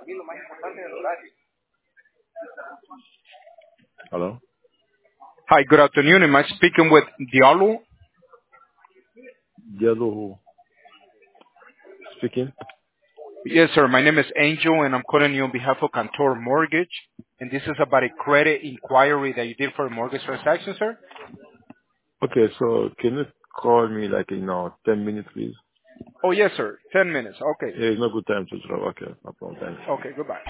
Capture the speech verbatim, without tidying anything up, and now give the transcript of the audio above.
Hello? Hi, good afternoon. Am I speaking with Diallo? Diallo who? Speaking? Yes, sir. My name is Angel, and I'm calling you on behalf of Cantor Mortgage. And this is about a credit inquiry that you did for a mortgage transaction, sir? Okay, so can you call me like in uh, ten minutes, please? Oh, yes, sir. Ten minutes. Okay. Yeah, it's not good time to drop. Okay, no problem. Thanks. Okay, goodbye.